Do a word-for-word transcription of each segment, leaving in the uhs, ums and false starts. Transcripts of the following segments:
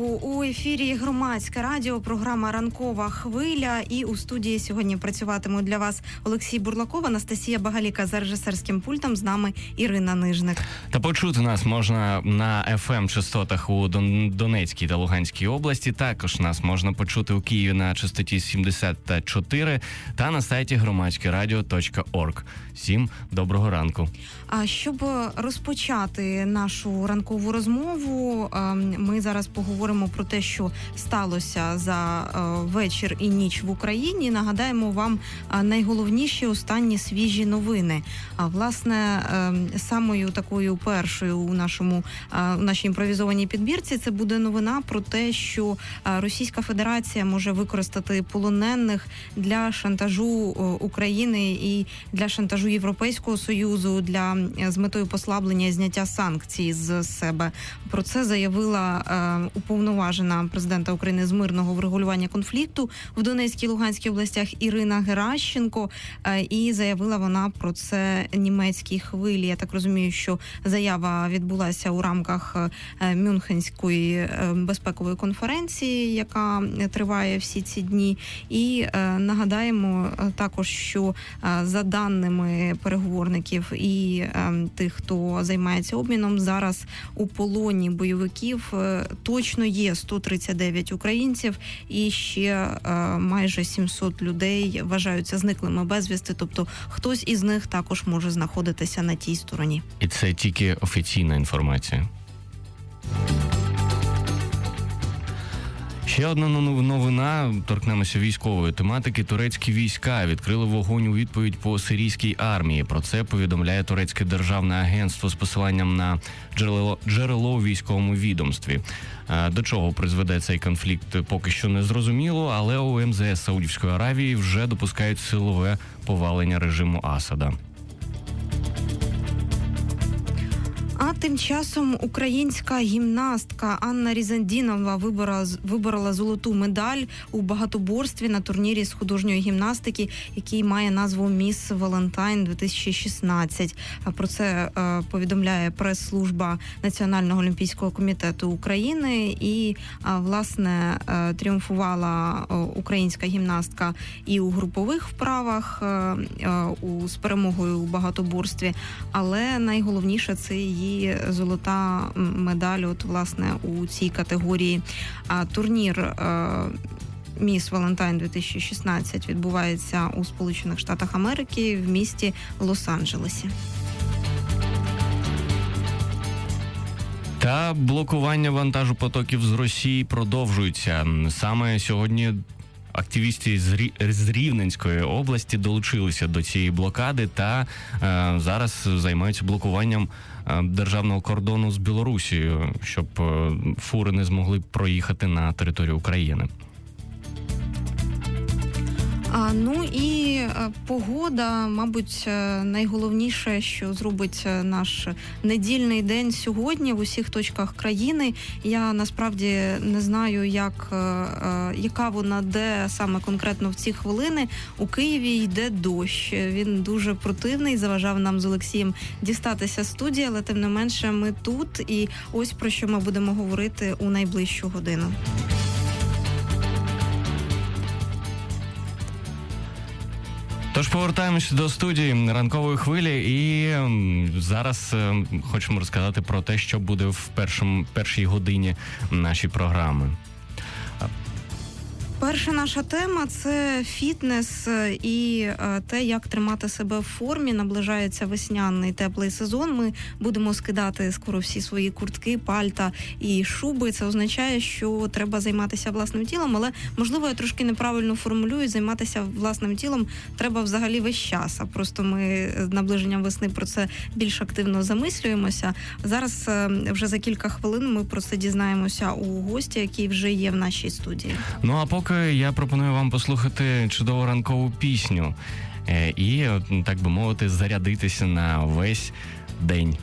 ранку. У ефірі Громадське радіо, програма «Ранкова хвиля». І у студії сьогодні працюватимуть для вас Олексій Бурлаков, Анастасія Багаліка за режисерським пультом, з нами Ірина Нижник. Та почути нас можна на еф ем-частотах у Донецькій та Луганській області. Також нас можна почути у Києві на частоті сімдесят чотири та на сайті громадське радіо точка орг. Всім доброго ранку. А щоб розпочати нашу ранкову розмову, ми зараз поговоримо про те, що сталося за вечір і ніч в Україні. Нагадаємо вам найголовніші останні свіжі новини. А власне, самою такою першою у нашому у нашій імпровізованій підбірці це буде новина про те, що Російська Федерація може використати полонених для шантажу України і для шантажу Європейського Союзу для з метою послаблення і зняття санкцій з себе. Про це заявила е, уповноважена президента України з мирного врегулювання конфлікту в Донецькій і Луганській областях Ірина Геращенко. Е, і заявила вона про це німецькій хвилі. Я так розумію, що заява відбулася у рамках е, Мюнхенської е, безпекової конференції, яка триває всі ці дні. І е, нагадаємо також, що е, за даними переговорників і е, тих, хто займається обміном, зараз у полоні бойовиків точно є сто тридцять дев'ять українців і ще майже сімсот людей вважаються зниклими безвісти, тобто хтось із них також може знаходитися на тій стороні. І це тільки офіційна інформація. Ще одна новина, торкнемося військової тематики. Турецькі війська відкрили вогонь у відповідь по сирійській армії. Про це повідомляє турецьке державне агентство з посиланням на джерело, джерело у військовому відомстві. До чого призведе цей конфлікт, поки що не зрозуміло, але у ем зе ес Саудівської Аравії вже допускають силове повалення режиму Асада. А тим часом українська гімнастка Анна Різандінова виборола, виборола золоту медаль у багатоборстві на турнірі з художньої гімнастики, який має назву «Міс Валентайн дві тисячі шістнадцять». Про це е, повідомляє прес-служба Національного олімпійського комітету України. І, е, власне, е, тріумфувала е, українська гімнастка і у групових вправах, е, е, у, з перемогою у багатоборстві. Але найголовніше – це її золота медаль, от, власне, у цій категорії. А турнір «Міс Валентайн дві тисячі шістнадцять» відбувається у Сполучених Штатах Америки в місті Лос-Анджелесі. Та блокування вантажу потоків з Росії продовжується. Саме сьогодні активісти з Рівненської області долучилися до цієї блокади та е, зараз займаються блокуванням е, державного кордону з Білорусією, щоб е, фури не змогли проїхати на територію України. А, ну і погода, мабуть, найголовніше, що зробить наш недільний день сьогодні в усіх точках країни. Я насправді не знаю, як, яка вона, де саме конкретно в ці хвилини. У Києві йде дощ. Він дуже противний, заважав нам з Олексієм дістатися з студії, але тим не менше ми тут. І ось про що ми будемо говорити у найближчу годину. Тож повертаємося до студії ранкової хвилі і зараз хочемо розказати про те, що буде в першому, першій годині нашої програми. Перша наша тема – це фітнес і те, як тримати себе в формі. Наближається весняний теплий сезон. Ми будемо скидати скоро всі свої куртки, пальта і шуби. Це означає, що треба займатися власним тілом, але, можливо, я трошки неправильно формулюю. Займатися власним тілом треба взагалі весь час. А просто ми з наближенням весни про це більш активно замислюємося. Зараз вже за кілька хвилин ми про це дізнаємося у гості, який вже є в нашій студії. Ну, а поки я пропоную вам послухати чудову ранкову пісню і, так би мовити, зарядитися на весь день.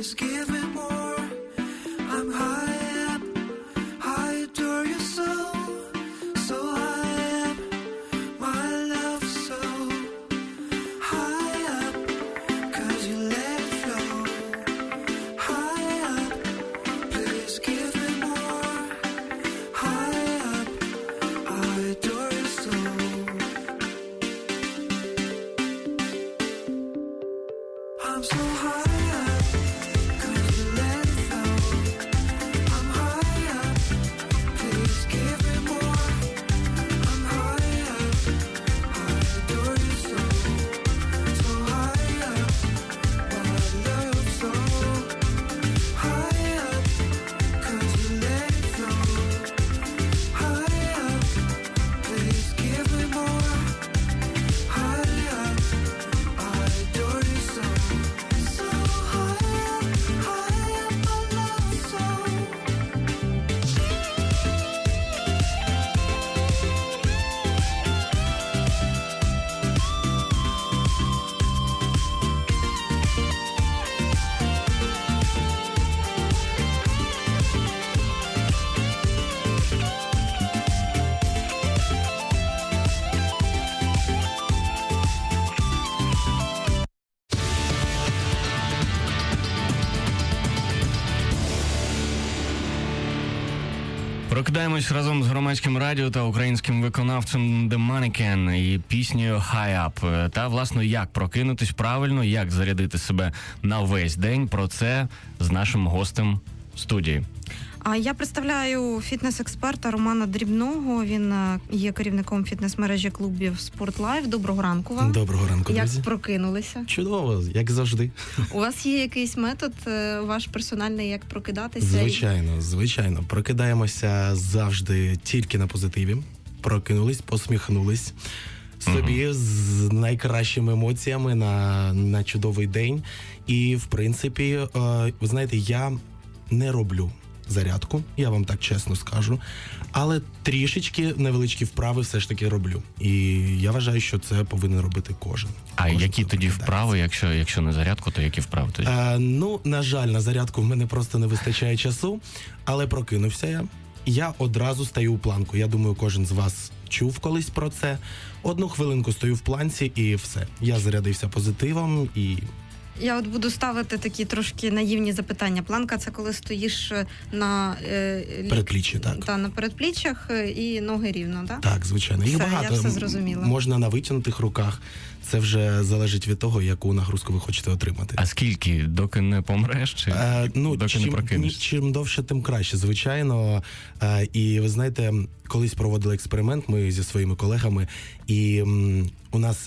Please give me more. I'm high up, I adore you so, so high up, my love so high up, 'cause you let it flow. High up, please give me more. High up, I adore you so. I'm so high up, 'cause you let it flow. I'm high up, please give me more. I'm high up, I adore you so. So high up, my love so high up, 'cause you let it flow. High up, please give me more. High up, I adore you so. So high up, high up, my love so. Прокидаємось разом з громадським радіо та українським виконавцем The Mannequin і піснею High Up. Та, власне, як прокинутись правильно, як зарядити себе на весь день. Про це з нашим гостем в студії. А я представляю фітнес-експерта Романа Дрібного. Він е, є керівником фітнес-мережі клубів Sport Life. Доброго ранку вам. Доброго ранку, Як друзі. прокинулися? Чудово, як завжди. У вас є якийсь метод е, ваш персональний, як прокидатися? Звичайно, звичайно. Прокидаємося завжди тільки на позитиві. Прокинулись, посміхнулись собі Мгм. з найкращими емоціями на, на чудовий день. І, в принципі, е, ви знаєте, я не роблю зарядку, я вам так чесно скажу, але трішечки невеличкі вправи все ж таки роблю. І я вважаю, що це повинен робити кожен. А Кожен, які хто тоді прокидається. вправи, якщо, якщо не зарядку, то які вправи тоді? Е, ну, на жаль, на зарядку в мене просто не вистачає часу, але прокинувся я. Я одразу стаю у планку. Я думаю, кожен з вас чув колись про це. Одну хвилинку стою в планці і все. Я зарядився позитивом і Я от буду ставити такі трошки наївні запитання. Планка – це коли стоїш на е, лік- передпліччя, так. Та, на передпліччях е, і ноги рівно, так? Так, звичайно. Їх Все, я багато. все зрозуміла. Можна на витягнутих руках. Це вже залежить від того, яку нагрузку ви хочете отримати. А скільки, доки не помреш, чи Е, ну, доки не чим, ні, прокинешся? чим довше, тим краще, звичайно. Е, і ви знаєте, колись проводили експеримент ми зі своїми колегами, і м, у нас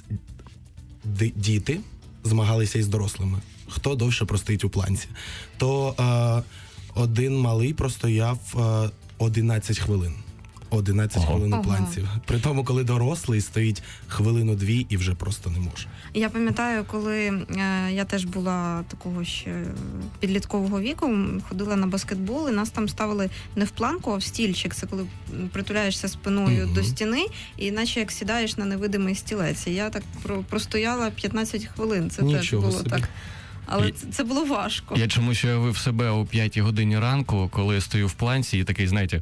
ди- діти змагалися із дорослими. Хто довше простоїть у планці? То е, один малий простояв е, одинадцять хвилин. одинадцять Ого. хвилин у Ого. планці. При тому, коли дорослий стоїть хвилину-дві і вже просто не може. Я пам'ятаю, коли е, я теж була такого ще підліткового віку, м, ходила на баскетбол, і нас там ставили не в планку, а в стільчик. Це коли м, притуляєшся спиною Мгм. до стіни, і наче як сідаєш на невидимий стілець. І я так про- простояла п'ятнадцять хвилин. Це теж Нічого було собі. так. Але І- це, це було важко. Я чомусь уявив себе о п'ятій годині ранку, коли я стою в планці і такий, знаєте,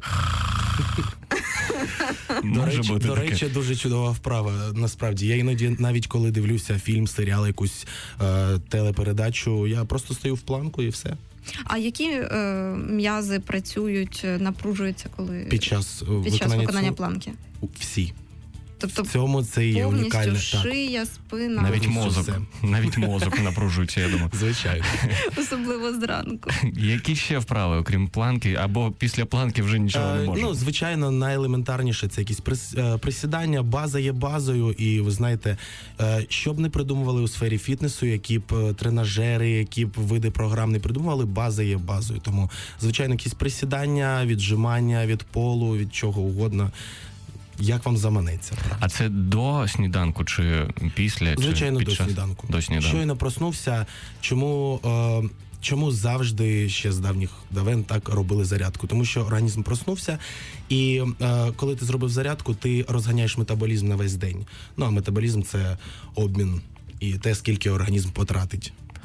До може речі, бути до таке. речі, дуже чудова вправа. Насправді, я іноді, навіть коли дивлюся фільм, серіал, якусь е, телепередачу, я просто стою в планку і все. А які е, м'язи працюють, е, напружуються, коли Під час, е, під час виконання, виконання цього- планки? всі. Тобто В цьому це і є повністю унікальне. Так, шия, спина, Навіть повністю мозок, все. навіть мозок напружується, я думаю. звичайно. особливо зранку. Які ще вправи, окрім планки, або після планки вже нічого не Е, може? ну, звичайно, найелементарніше це якісь прис, е, присідання, база є базою, і ви знаєте, е, що б не придумували у сфері фітнесу, які б е, тренажери, які б види програм не придумували, база є базою. Тому, звичайно, якісь присідання, віджимання від полу, від чого угодно. Як вам заманеться? правда? А це до сніданку чи після? Звичайно, чи під до час? сніданку. До сніданку. Щойно проснувся, чому, е, чому завжди ще з давніх давен так робили зарядку? Тому що організм проснувся, і е, коли ти зробив зарядку, ти розганяєш метаболізм на весь день. Ну а метаболізм це обмін і те, скільки організм потратить.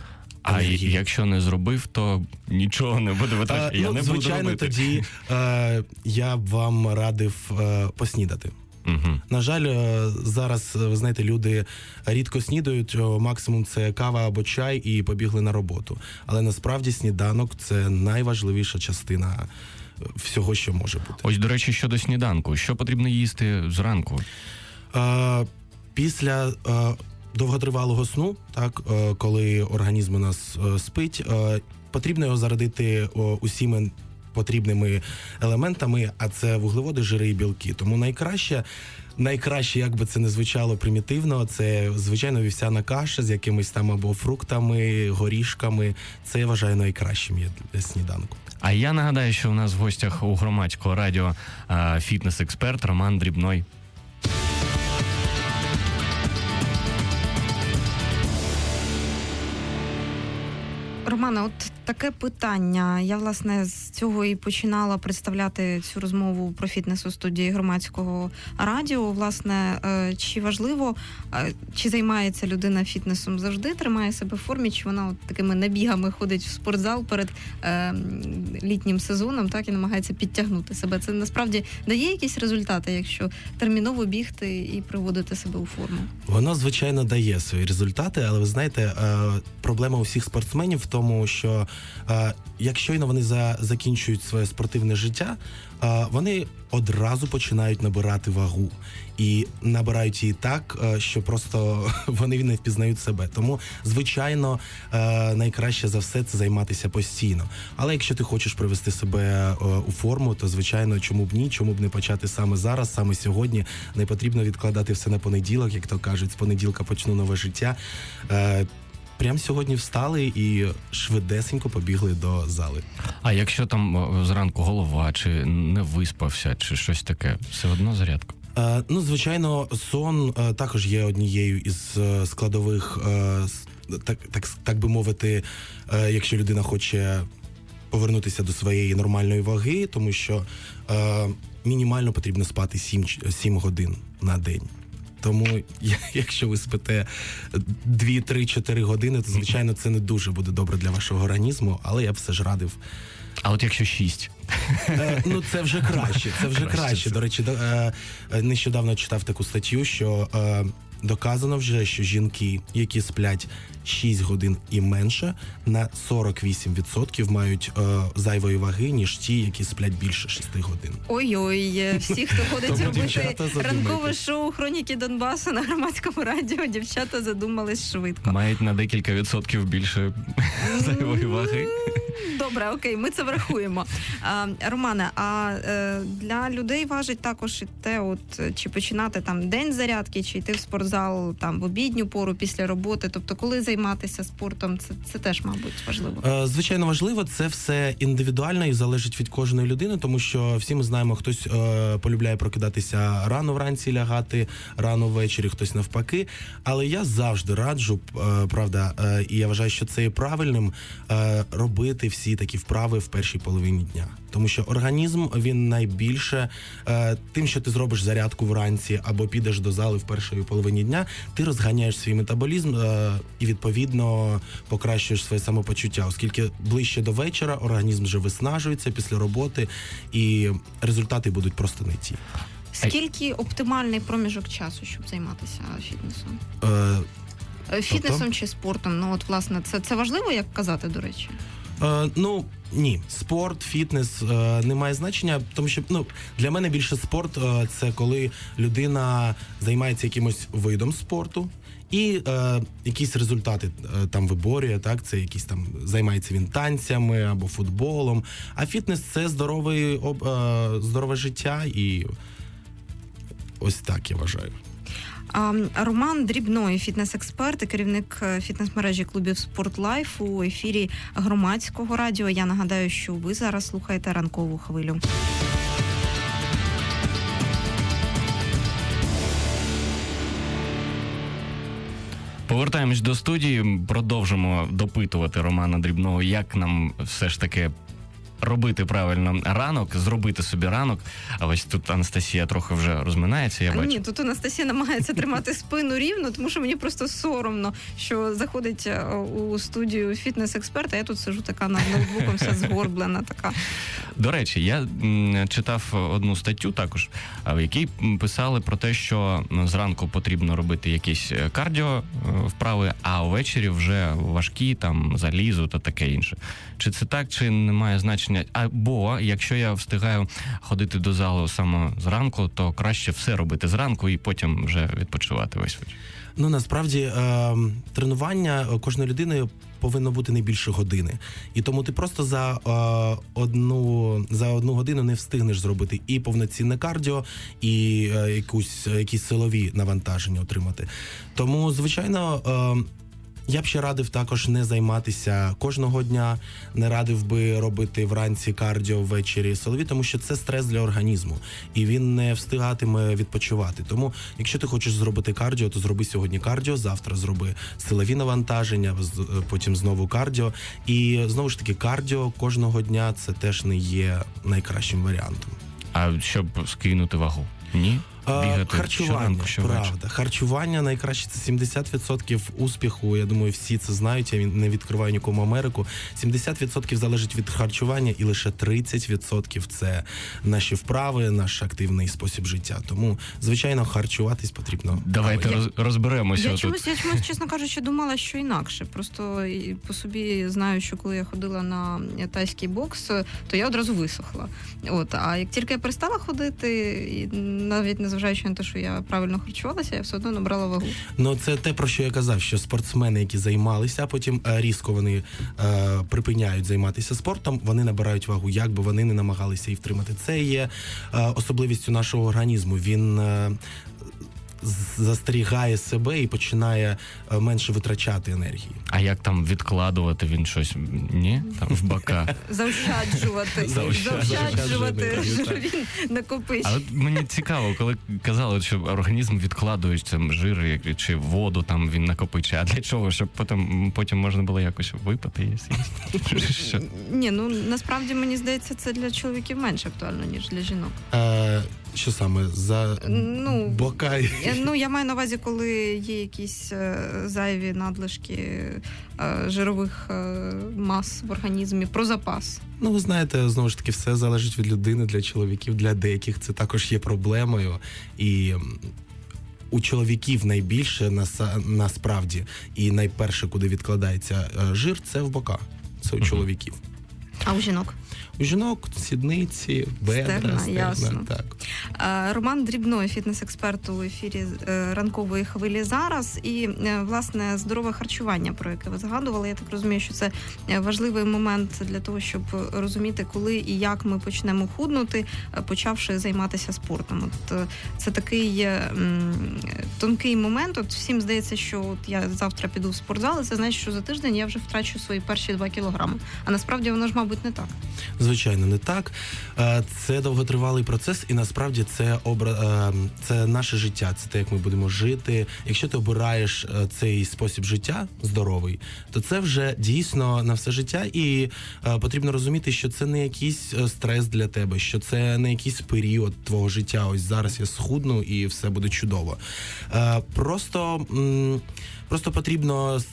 А енергії. якщо не зробив, то нічого не буде. Ви так, Е, я ну, не буду звичайно, робити. тоді е, я б вам радив е, поснідати. Угу. На жаль, е, зараз, ви знаєте, люди рідко снідають, о, максимум це кава або чай і побігли на роботу. Але насправді сніданок – це найважливіша частина всього, що може бути. Ось, до речі, щодо сніданку. Що потрібно їсти зранку? Е, після е, довготривалого сну, так, е, коли організм у нас е, спить, е, потрібно його зарядити о, усіми потрібними елементами, а це вуглеводи, жири і білки. Тому найкраще, найкраще, як би це не звучало примітивно, це, звичайно, вівсяна каша з якимись там або фруктами, горішками. Це, я вважаю, найкращим є для сніданку. А я нагадаю, що у нас в гостях у Громадського радіо а, фітнес-експерт Роман Дрібной. Романе, от таке питання. Я, власне, з цього і починала представляти цю розмову про фітнес у студії Громадського радіо. Власне, е, чи важливо, е, чи займається людина фітнесом завжди, тримає себе в формі, чи вона от такими набігами ходить в спортзал перед е, літнім сезоном, так, і намагається підтягнути себе. Це насправді дає якісь результати, якщо терміново бігти і приводити себе у форму? Воно, звичайно, дає свої результати, але ви знаєте, е, проблема у всіх спортсменів в тому, що е, як щойно вони за, закінчують своє спортивне життя, е, вони одразу починають набирати вагу. І набирають її так, е, що просто вони не впізнають себе. Тому, звичайно, е, найкраще за все це займатися постійно. Але якщо ти хочеш привести себе е, у форму, то, звичайно, чому б ні, чому б не почати саме зараз, саме сьогодні. Не потрібно відкладати все на понеділок, як то кажуть, з понеділка почну нове життя. Е, Прямо сьогодні встали і швидесенько побігли до зали. А якщо там о, зранку голова, чи не виспався, чи щось таке, все одно зарядка? Е, ну, звичайно, сон е, також є однією із е, складових, е, с- так, так, так би мовити, е, якщо людина хоче повернутися до своєї нормальної ваги, тому що е, мінімально потрібно спати сім годин на день. Тому, я- якщо ви спите дві, три, чотири години, то, звичайно, це не дуже буде добре для вашого організму, але я б все ж радив. А от якщо шість? Е, ну, це вже краще, це вже Краще краще. це. До речі, до- е, е, нещодавно читав таку статтю, що е, доказано вже, що жінки, які сплять шість годин і менше, на сорок вісім відсотків мають е, зайвої ваги, ніж ті, які сплять більше шести годин. Ой-ой, всі, хто ходить Тому, робити дівчата, задумайтесь. ранкове шоу «Хроніки Донбасу» на Громадському радіо, дівчата задумались швидко. Мають на декілька відсотків більше зайвої ваги. Добре, окей, ми це врахуємо. А, Романе, а е, для людей важить також і те, от е, чи починати там день зарядки, чи йти в спортзал там в обідню пору після роботи. Тобто, коли займатися спортом, це, це теж, мабуть, важливо. Е, Звичайно, важливо, це все індивідуально і залежить від кожної людини, тому що всі ми знаємо, хтось е, полюбляє прокидатися рано вранці, лягати рано ввечері, хтось навпаки. Але я завжди раджу, е, правда, е, і я вважаю, що це є правильним, е, робити всі такі вправи в першій половині дня. Тому що організм, він найбільше е, тим, що ти зробиш зарядку вранці або підеш до зали в першій половині дня, ти розганяєш свій метаболізм е, і, відповідно, покращуєш своє самопочуття, оскільки ближче до вечора організм вже виснажується після роботи, і результати будуть просто не ті. Скільки оптимальний проміжок часу, щоб займатися фітнесом? Е, Е, Фітнесом Тобто? чи спортом? Ну, от, власне, це, це важливо, як казати, до речі? Е, ну, ні, спорт, фітнес е, не має значення, тому що ну, для мене більше спорт е, це коли людина займається якимось видом спорту і е, якісь результати е, там виборює, так, це якісь там займається він танцями або футболом. А фітнес це здоровий, об, е, здорове життя, і ось так я вважаю. А, Роман Дрібной, фітнес-експерт і керівник е, фітнес-мережі клубів «Спортлайф» у ефірі Громадського радіо. Я нагадаю, що ви зараз слухаєте «Ранкову хвилю». Повертаємось до студії, продовжимо допитувати Романа Дрібного, як нам все ж таки робити правильно ранок, зробити собі ранок. А ось тут Анастасія трохи вже розминається, я А, бачу. Ні, тут Анастасія намагається тримати спину рівно, тому що мені просто соромно, що заходить е, у студію фітнес-експерт, а я тут сижу така над ноутбуком, вся згорблена така. До речі, я м, читав одну статтю також, а, в якій м, писали про те, що м, зранку потрібно робити якісь е, кардіо е, вправи, а ввечері вже важкі, там, залізо та таке інше. Чи це так, чи не має значення? Або, якщо я встигаю ходити до залу саме зранку, то краще все робити зранку і потім вже відпочивати весь вечір. Ну, насправді, е, тренування кожної людини повинно бути не більше години. І тому ти просто за, е, одну, за одну годину не встигнеш зробити і повноцінне кардіо, і е, якусь, якісь силові навантаження отримати. Тому, звичайно, е, я б ще радив також не займатися кожного дня, не радив би робити вранці кардіо, ввечері силові, тому що це стрес для організму, і він не встигатиме відпочивати. Тому, якщо ти хочеш зробити кардіо, то зроби сьогодні кардіо, завтра зроби силові навантаження, з- потім знову кардіо. І знову ж таки, кардіо кожного дня це теж не є найкращим варіантом. А щоб скинути вагу? Ні? А, Бігати Харчування, щоранку, щовечора? правда. Харчування найкраще, це сімдесят відсотків успіху. Я думаю, всі це знають. Я не відкриваю нікому Америку. сімдесят відсотків залежить від харчування, і лише тридцять відсотків це наші вправи, наш активний спосіб життя. Тому, звичайно, харчуватись потрібно. Давайте правильно. роз, розберемося Я тут. чомусь, я чомусь, чесно кажучи, думала, що інакше. Просто і по собі знаю, що коли я ходила на тайський бокс, то я одразу висохла. От, а як тільки я перестала ходити, і навіть незважаючи на те, що я правильно харчувалася, я все одно набрала вагу. Ну, це те, про що я казав, що спортсмени, які займалися, а потім е, різко вони е, припиняють займатися спортом, вони набирають вагу, як би вони не намагалися її втримати. Це є е, особливістю нашого організму. Він е, з- застерігає себе і починає е, менше витрачати енергії. А як там відкладувати він щось? Ні? Там в бока. Заощаджувати, Заощаджувати. заощаджувати енергію, так. жир, він накопичує. А от мені цікаво, коли казали, що організм відкладує там жир як- чи воду там він накопичує. А для чого? Щоб потім, потім можна було якось випити і з'їсти? Що? Ні, ну насправді мені здається, це для чоловіків менш актуально, ніж для жінок. Е, що саме? За Ну, бока? Е, Ну, я маю на увазі, коли є якісь е, зайві надлишки е, жирових е, мас в організмі про запас. Ну, ви знаєте, знову ж таки, все залежить від людини, для чоловіків, для деяких це також є проблемою. І м, у чоловіків найбільше наса- насправді, і найперше, куди відкладається е, жир, це в бока. Це у Мгм. чоловіків. А у жінок? У жінок сідниці, бедра, Стегна, стегна, ясно. так. Е, Роман Дрібной, фітнес-експерт у ефірі е, ранкової хвилі зараз. І, е, власне, здорове харчування, про яке ви згадували. Я так розумію, що це е, важливий момент для того, щоб розуміти, коли і як ми почнемо худнути, е, почавши займатися спортом. От е, це такий е, м, тонкий момент. От всім здається, що от я завтра піду в спортзал, і це значить, що за тиждень я вже втрачу свої перші два кілограми. А насправді воно ж, мабуть, не так. Звичайно, не так. Е, Це довготривалий процес, і насправді це обра... е, це наше життя, це те, як ми будемо жити. Якщо ти обираєш е, цей спосіб життя здоровий, то це вже дійсно на все життя, і е, потрібно розуміти, що це не якийсь е, стрес для тебе, що це не якийсь період твого життя. Ось зараз я схудну і все буде чудово. Е, Просто, м, просто потрібно с-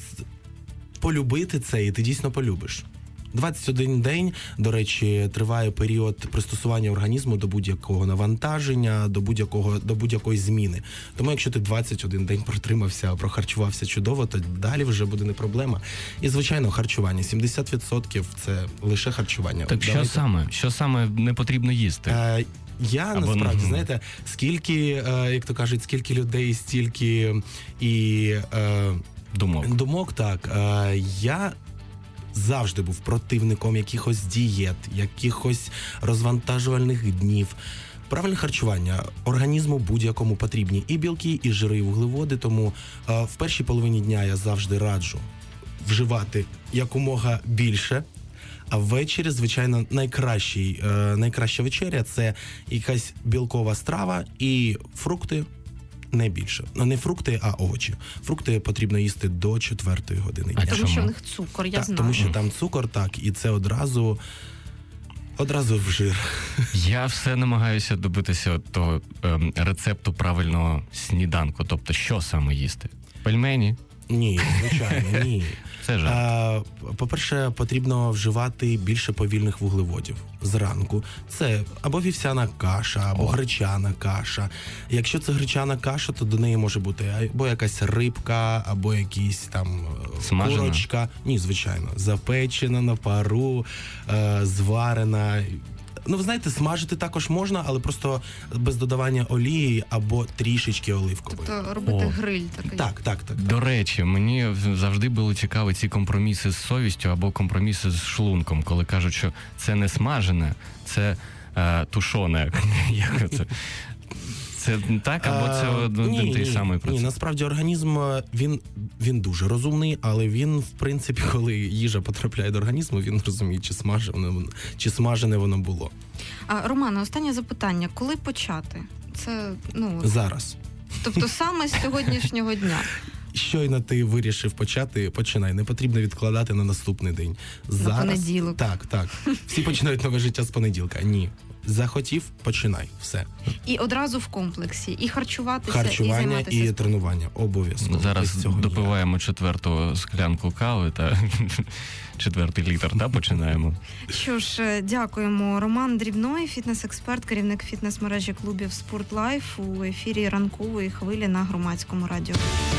полюбити це, і ти дійсно полюбиш. двадцять один день, до речі, триває період пристосування організму до будь-якого навантаження, до будь-якого до будь-якої зміни. Тому якщо ти двадцять один день протримався, прохарчувався чудово, то далі вже буде не проблема. І звичайно, харчування сімдесят відсотків це лише харчування. Так що Давайте. саме? Що саме не потрібно їсти? Е, Я Або, насправді, ну, знаєте, скільки, е, як то кажуть, скільки людей, стільки і е, Думок. думок, так. Е, я завжди був противником якихось дієт, якихось розвантажувальних днів. Правильне харчування організму будь-якому потрібні і білки, і жири, і вуглеводи. Тому е, в першій половині дня я завжди раджу вживати якомога більше. А ввечері, звичайно, найкращий, е, найкраща вечеря – це якась білкова страва і фрукти. Не більше. Ну, не фрукти, а овочі. Фрукти потрібно їсти до четвертої години А дня. Тому що в чому? них цукор, я Так, знаю. тому що там цукор, так, і це одразу Одразу в жир. Я все намагаюся добитися от того ем, рецепту правильного сніданку. Тобто, що саме їсти? Пельмені? Ні, звичайно, ні. Це жарт. А, по-перше, потрібно вживати більше повільних вуглеводів зранку. Це або вівсяна каша, або О. гречана каша. Якщо це гречана каша, то до неї може бути або якась рибка, або якісь там е, Смажена? курочка. Ні, звичайно, запечена на пару, е, зварена. Ну, ви знаєте, смажити також можна, але просто без додавання олії або трішечки оливкової. Тобто робити О. гриль такий. Так, так, так. До речі, мені завжди були цікаві ці компроміси з совістю або компроміси з шлунком, коли кажуть, що це не смажене, це е, тушоне. Як це? Це так, або це А, один ні, той ні, самий Ні, процес? насправді організм, е, він, він дуже розумний, але він, в принципі, коли їжа потрапляє до організму, він розуміє, чи смажене воно, чи смажене воно було. А, Романе, останнє запитання. Коли почати? Це, ну, Зараз. тобто саме з сьогоднішнього дня. Щойно ти вирішив почати, починай. Не потрібно відкладати на наступний день. Зараз, понеділок. Так, так. Всі починають нове життя з понеділка. Ні. Захотів, починай. Все. І одразу в комплексі. І харчуватися, і Харчування займатися і спортом. тренування. Обов'язково. Зараз Без цього ніяк. допиваємо четверту склянку кави та четвертий літр, та починаємо. Що ж, е, дякуємо. Роман Дрібной, фітнес-експерт, керівник фітнес-мережі клубів «Спорт Лайф» у ефірі ранкової хвилі на Громадському радіо.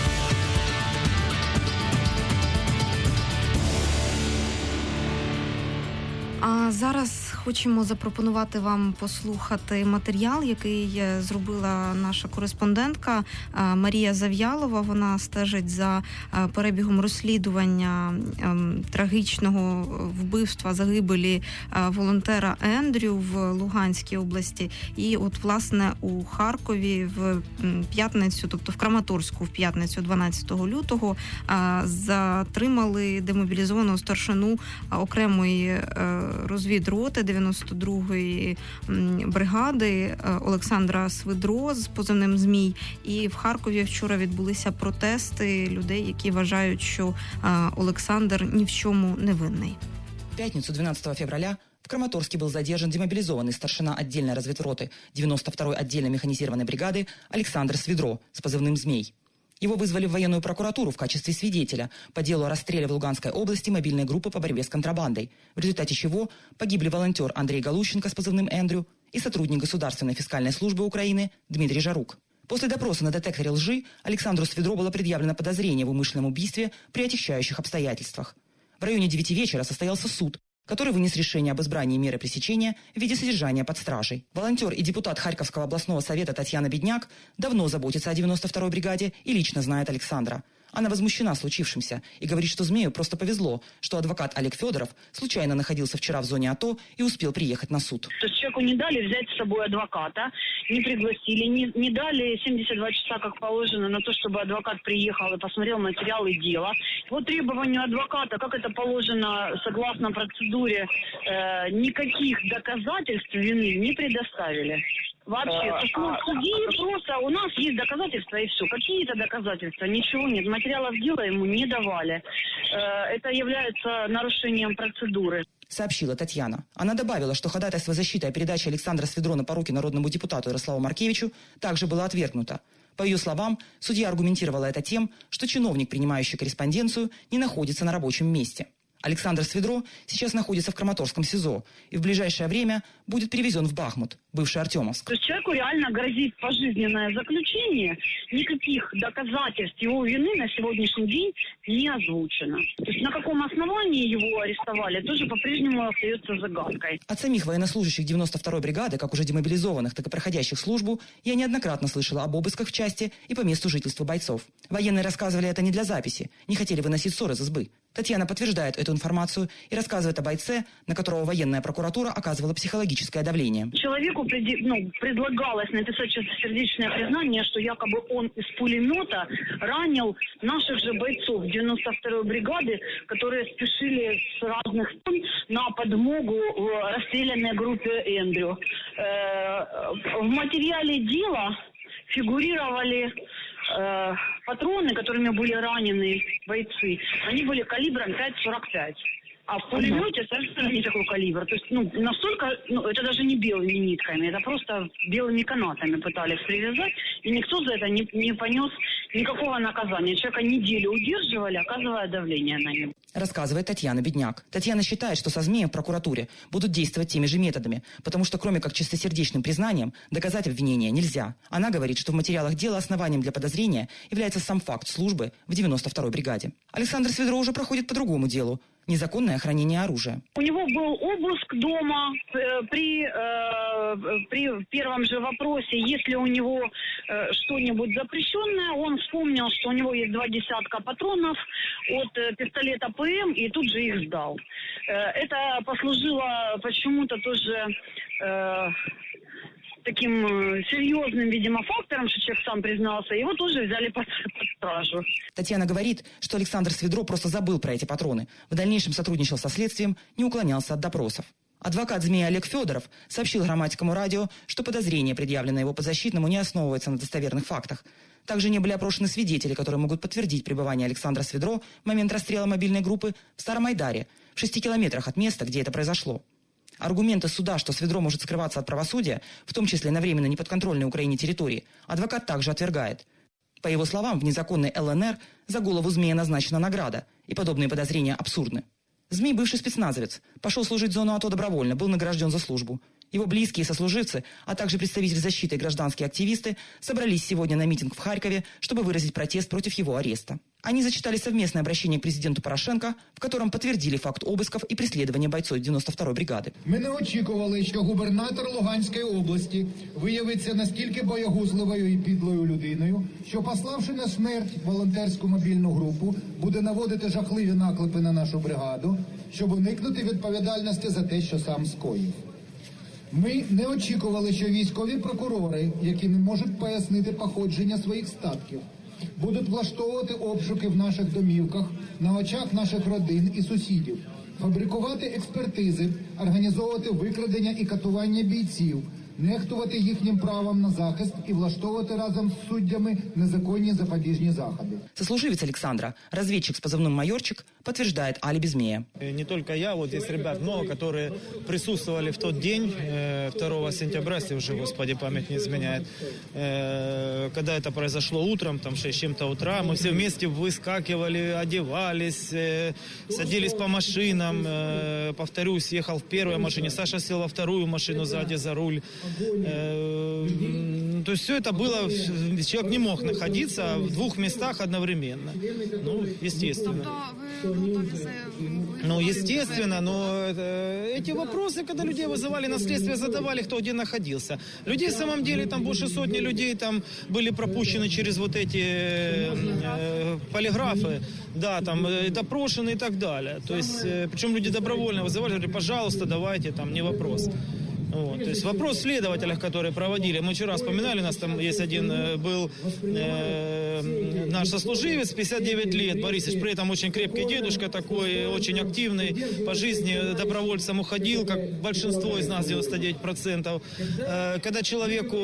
А зараз хочемо запропонувати вам послухати матеріал, який е, зробила наша кореспондентка е, Марія Зав'ялова. Вона стежить за е, перебігом розслідування ем, трагічного вбивства, загибелі е, волонтера Ендрю в Луганській області. І от, власне, у Харкові в м, п'ятницю, тобто в Краматорську в п'ятницю дванадцятого лютого, е, затримали демобілізованого старшину е, окремої е, розвідроти дев'яносто другої м, бригади е, Олександра Свидро з позивним «Змій». І в Харкові вчора відбулися протести людей, які вважають, що е, Олександр ні в чому не винний. В пятницу, двенадцатого февраля, в Краматорске был задержан демобилизованный старшина отдельной разведроты девяносто второй отдельной механизированной бригады Александр Свидро с позывным «Змей». Его вызвали в военную прокуратуру в качестве свидетеля по делу о расстреле в Луганской области мобильной группы по борьбе с контрабандой, в результате чего погибли волонтер Андрей Галущенко с позывным «Эндрю» и сотрудник Государственной фискальной службы Украины Дмитрий Жарук. После допроса на детекторе лжи Александру Свидро было предъявлено подозрение в умышленном убийстве при отягчающих обстоятельствах. В районе девяти вечера состоялся суд, который вынес решение об избрании меры пресечения в виде содержания под стражей. Волонтер и депутат Харьковского областного совета Татьяна Бедняк давно заботится о девяносто второй бригаде и лично знает Александра. Она возмущена случившимся и говорит, что Змею просто повезло, что адвокат Олег Федоров случайно находился вчера в зоне АТО и успел приехать на суд. То есть человеку не дали взять с собой адвоката, не пригласили, не, не дали семьдесят два часа, как положено, на то, чтобы адвокат приехал и посмотрел материалы дела. По требованию адвоката, как это положено согласно процедуре, э, никаких доказательств вины не предоставили. Вообще, то есть, ну, в суде просто у нас есть доказательства и все. Какие-то доказательства, ничего нет. Материалов дела ему не давали. Э, это является нарушением процедуры. Сообщила Татьяна. Она добавила, что ходатайство защиты о передаче Александра Свидро на поруки народному депутату Ярославу Маркевичу также было отвергнуто. По ее словам, судья аргументировала это тем, что чиновник, принимающий корреспонденцию, не находится на рабочем месте. Александр Свидро сейчас находится в Краматорском СИЗО и в ближайшее время будет перевезен в Бахмут, бывший Артемовск. То есть человеку реально грозит пожизненное заключение, никаких доказательств его вины на сегодняшний день не озвучено. То есть на каком основании его арестовали, тоже по-прежнему остается загадкой. От самих военнослужащих девяносто второй бригады, как уже демобилизованных, так и проходящих службу, я неоднократно слышала об обысках в части и по месту жительства бойцов. Военные рассказывали это не для записи, не хотели выносить ссор из избы. Татьяна подтверждает эту информацию и рассказывает о бойце, на которого военная прокуратура оказывала психологическое давление. Человеку преди- ну, предлагалось написать чистосердечное признание, что якобы он из пулемета ранил наших же бойцов девяносто второй бригады, которые спешили с разных сторон на подмогу в расстрелянной группе Эндрю. Э, В материале дела фигурировали э, патроны, которыми были ранены бойцы. Они были калибром пять сорок пять. А в пулемете совершенно не такой калибр. То есть, ну, настолько, ну, это даже не белыми нитками, это просто белыми канатами пытались привязать, и никто за это не, не понес никакого наказания. Человека неделю удерживали, оказывая давление на него. Рассказывает Татьяна Бедняк. Татьяна считает, что со Змеем в прокуратуре будут действовать теми же методами, потому что кроме как чистосердечным признанием доказать обвинение нельзя. Она говорит, что в материалах дела основанием для подозрения является сам факт службы в девяносто второй бригаде. Александр Свидро уже проходит по другому делу. Незаконное хранение оружия. У него был обыск дома э, при, э, при первом же вопросе, если у него э, что-нибудь запрещенное, он вспомнил, что у него есть два десятка патронов от э, пистолета ПМ и тут же их сдал. Э, это послужило почему-то тоже э, таким э, серьезным, видимо, фактором, что человек сам признался, его тоже взяли под, под стражу. Татьяна говорит, что Александр Свидро просто забыл про эти патроны. В дальнейшем сотрудничал со следствием, не уклонялся от допросов. Адвокат Змея Олег Федоров сообщил Громадскому радио, что подозрение, предъявленное его подзащитному, не основывается на достоверных фактах. Также не были опрошены свидетели, которые могут подтвердить пребывание Александра Свидро в момент расстрела мобильной группы в Старом Айдаре, в шести километрах от места, где это произошло. Аргументы суда, что Свидро может скрываться от правосудия, в том числе на временно неподконтрольной Украине территории, адвокат также отвергает. По его словам, в незаконной ЛНР за голову Змея назначена награда, и подобные подозрения абсурдны. Змей, бывший спецназовец, пошел служить в зону АТО добровольно, был награжден за службу. Его близкие сослуживцы, а также представители защиты и гражданские активисты собрались сегодня на митинг в Харькове, чтобы выразить протест против его ареста. Они зачитали совместное обращение к президенту Порошенко, в котором подтвердили факт обысков и преследования бойцов девяносто второй бригады. Ми не очікували, що губернатор Луганської області виявиться настільки боягузливою і підлою людиною, що, пославши на смерть волонтерську мобільну групу, буде наводити жахливі наклепи на нашу бригаду, щоб уникнути відповідальності за те, що сам скоїв. Ми не очікували, що військові прокурори, які не можуть пояснити походження своїх статків, будуть влаштовувати обшуки в наших домівках, на очах наших родин і сусідів, фабрикувати експертизи, організовувати викрадення і катування бійців, нехтувати їхнім правом на захист і влаштовувати разом з суддями незаконні запобіжні заходи. Сослуживец Александра, разведчик с позывным «Майорчик», подтверждает алиби Змея. Не только я, вот здесь ребят много, которые присутствовали в тот день, второго сентября, если уже, Господи, память не изменяет, когда это произошло утром, там шесть с чем-то утра, мы все вместе выскакивали, одевались, садились по машинам, повторюсь, ехал в первой машине, Саша сел во вторую машину сзади за руль. То есть все это было, человек не мог находиться в двух местах одновременно. Ну, естественно. Ну, естественно, но эти вопросы, когда людей вызывали на следствие, задавали, кто где находился. Людей, в самом деле, там больше сотни людей там были пропущены через вот эти э, полиграфы, да, там, э, допрошены и так далее. То есть, э, причем люди добровольно вызывали, говорили, пожалуйста, давайте, там, не вопрос. Вот, то есть вопрос следователя, которые проводили, мы вчера вспоминали, у нас там есть один э, был э, наш сослуживец, пятьдесят девять лет, Борисович, при этом очень крепкий дедушка такой, очень активный, по жизни добровольцем уходил, как большинство из нас, девяносто девять процентов. Э, когда человеку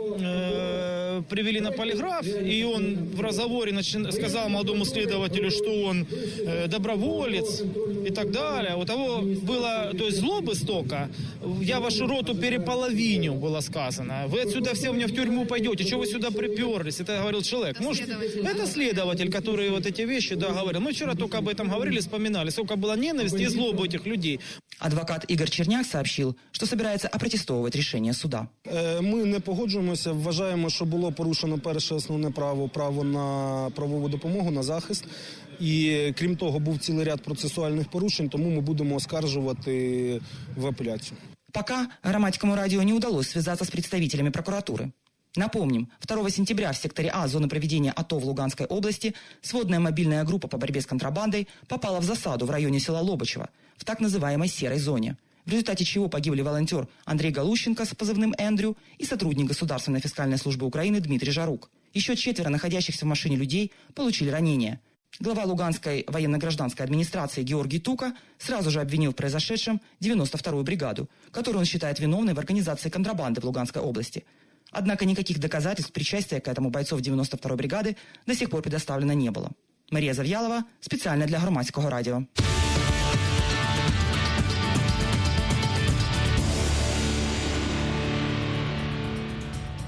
э, привели на полиграф, и он в разговоре начи- сказал молодому следователю, что он э, доброволец и так далее, у того было, то есть злобы столько, я вашу роту переполовиню, было сказано. Вы отсюда все у меня в тюрьму пойдете. Чего вы сюда приперлись? Это говорил человек. Это Может, следователь, это следователь, который вот эти вещи, да, говорил. Мы вчера только об этом говорили, вспоминали. Сколько было ненависти и злобы у этих людей. Адвокат Игорь Черняк сообщил, что собирается опротестовывать решение суда. Ми не погоджуємося, вважаємо, що було порушено перше основне право, право на правову допомогу, на захист. І, крім того, був цілий ряд процесуальних порушень, тому ми будемо оскаржувати в апеляцію. Пока Громадскому радио не удалось связаться с представителями прокуратуры. Напомним, второго сентября в секторе А зоны проведения АТО в Луганской области сводная мобильная группа по борьбе с контрабандой попала в засаду в районе села Лобачево, в так называемой серой зоне, в результате чего погибли волонтер Андрей Галущенко с позывным Эндрю и сотрудник Государственной фискальной службы Украины Дмитрий Жарук. Еще четверо находящихся в машине людей получили ранения. Глава Луганской военно-гражданской администрации Георгий Тука сразу же обвинил в произошедшем девяносто вторую бригаду, которую он считает виновной в организации контрабанды в Луганской области. Однако никаких доказательств причастия к этому бойцов девяносто второй бригады до сих пор предоставлено не было. Мария Завьялова, специально для Громадского радио.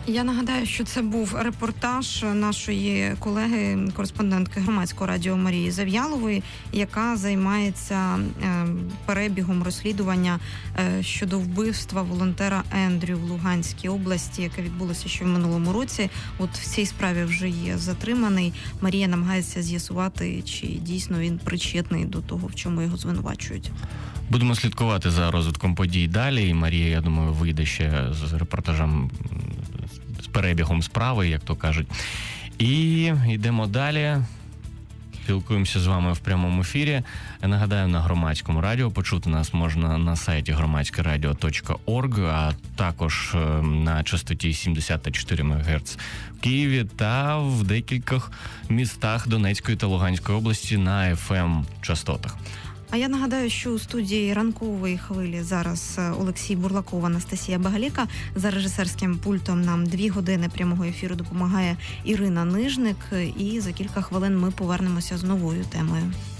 Я нагадаю, що це був репортаж нашої колеги, кореспондентки Громадського радіо Марії Зав'ялової, яка займається е, перебігом розслідування е, щодо вбивства волонтера Ендрю в Луганській області, яке відбулося ще в минулому році. От в цій справі вже є затриманий. Марія намагається з'ясувати, чи дійсно він причетний до того, в чому його звинувачують. Будемо слідкувати за розвитком подій далі. І Марія, я думаю, вийде ще з репортажем, з перебігом справи, як то кажуть. І йдемо далі. Спілкуємося з вами в прямому ефірі. Нагадаю, на Громадському радіо. Почути нас можна на сайті громадське радіо точка орг, а також на частоті сімдесят чотири мегахерца в Києві та в декількох містах Донецької та Луганської області на еф ем-частотах. А я нагадаю, що у студії ранкової хвилі зараз Олексій Бурлаков, Анастасія Багаліка. За режисерським пультом нам дві години прямого ефіру допомагає Ірина Нижник. І за кілька хвилин ми повернемося з новою темою.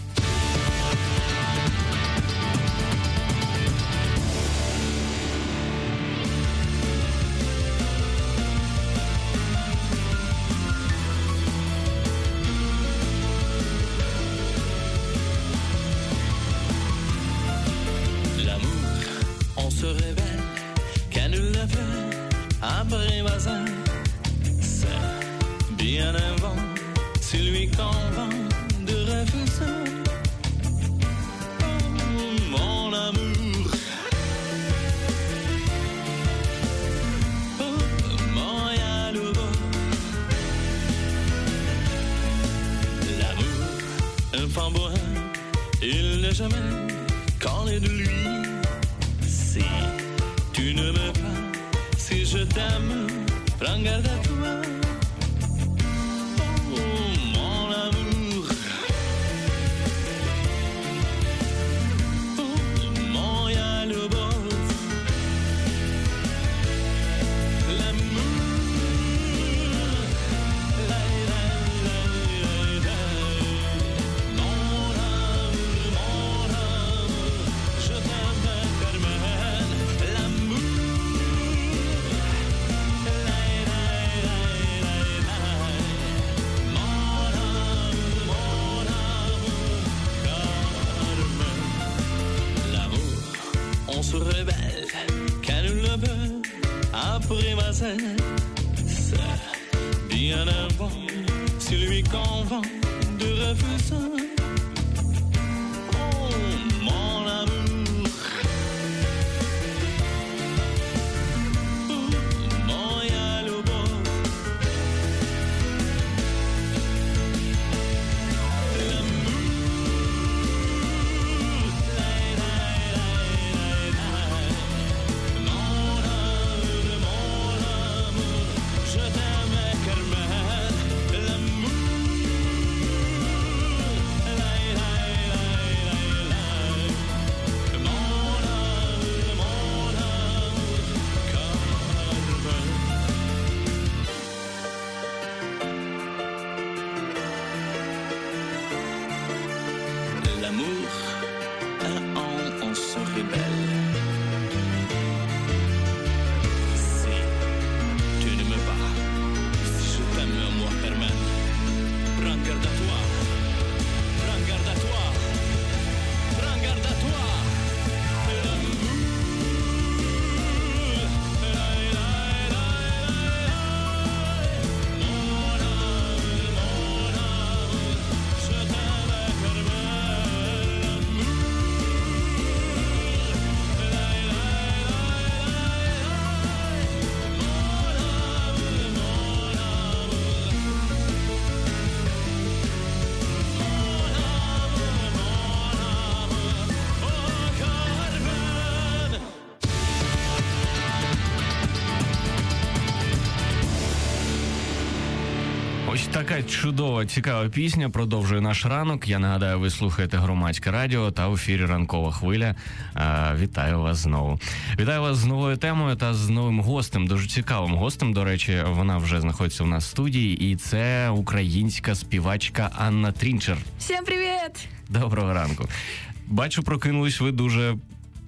Se révèle qu'à nul ne veut apprivoiser. C'est bien un vent, celui qu'on vend de refuser. Oh, mon amour, oh, mon amour. L'amour, un fan bohème, il n'est jamais collé de lui. Si tu ne m'aimes pas, si je t'aime, prends garde à toi. Oh, mon amour. Oh, mon yalobos. L'amour. La, la, la, la, la. Mon amour, mon amour, je t'aime, Carmen. On se rebelle, qu'à nous le veut, apprivoiser. C'est bien un vent, celui qu'on vend de refuser. Oh, mon amour. Oh, mon yalobo. L'amour, on, on se rebelle. Si tu ne me pas, si je t'aime, moi, Carmen, prends garde à toi, prends garde à toi, prends garde à toi. L'amour, la, la, la, la, mon amour, mon amour, je t'aime, Carmen. Ось така чудова, цікава пісня продовжує наш ранок. Я нагадаю, ви слухаєте Громадське радіо та в ефірі Ранкова хвиля. А, вітаю вас знову. Вітаю вас з новою темою та з новим гостем, дуже цікавим гостем. До речі, вона вже знаходиться у нас в студії, і це українська співачка Анна Трінчер. Всім привіт! Доброго ранку. Бачу, прокинулись ви дуже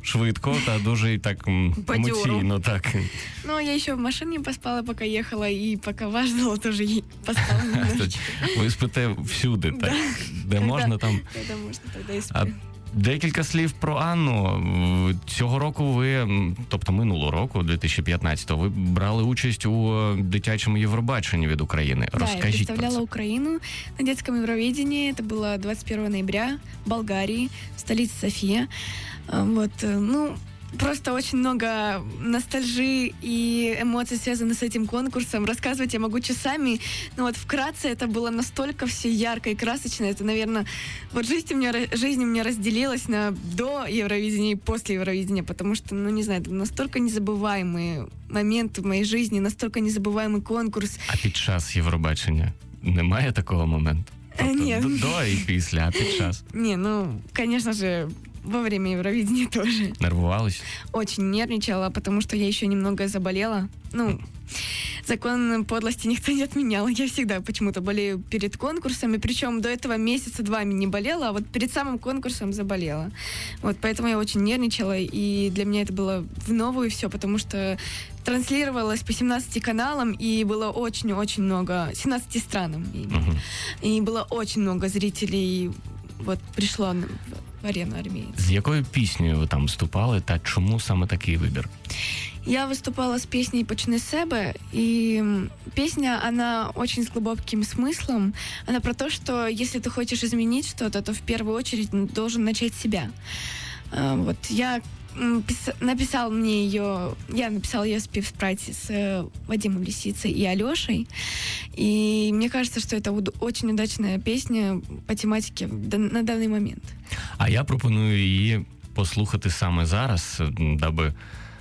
швидко та дуже і так м, Бадьоро. емоційно. Так. Ну, я еще в машине поспала, пока ехала, и пока важдала, тоже и поспала немножечко. Ви спите всюди, так? Де Когда- можна там. Когда можно, тогда и А сплю. декілька слів про Анну. Цього року ви, м, тобто минулого року, дві тисячі п'ятнадцятого, ви брали участь у е, дитячому Євробаченні від України. Да, я Розкажіть про представляла це. Украину на детском Евровидении. Это было двадцать первого ноября в Болгарии, в столице София. А, Вот, э, ну, просто очень много ностальжи и эмоций связаны с этим конкурсом. Рассказывать я могу часами, но вот вкратце это было настолько все ярко и красочно. Это, наверное, вот жизнь у меня, жизнь у меня разделилась на до Евровидения и после Евровидения, потому что, ну, не знаю, это настолько незабываемые моменты в моей жизни, настолько незабываемый конкурс. А під час Євробачення немає такого моменту? Е, ні. до, до і після, а під час. Не, ну, конечно же, во время Евровидения тоже. Нервувались? Очень нервничала, потому что я еще немного заболела. Ну, закон подлости никто не отменял. Я всегда почему-то болею перед конкурсами, причем до этого месяца два не болела, а вот перед самым конкурсом заболела. Вот, поэтому я очень нервничала, и для меня это было в новую все, потому что транслировалось по семнадцати каналам, и было очень-очень много, семнадцати странам, и, Угу. и было очень много зрителей, вот, пришло на- в арену армейцев. З якою піснею ви там виступали та чому саме такий вибір? Я выступала с песней «Почни себе», и м, песня, она очень с глубоким смыслом. Она про то, что если ты хочешь изменить что-то, то в первую очередь н- должен начать с себя. А, Вот я м, пис- написал мне ее, я написала ее в співпраці с э, Вадимом Лисицей и Алешей, и мне кажется, что это уд- очень удачная песня по тематике в дан- на данный момент. А я пропоную її послухати саме зараз, даби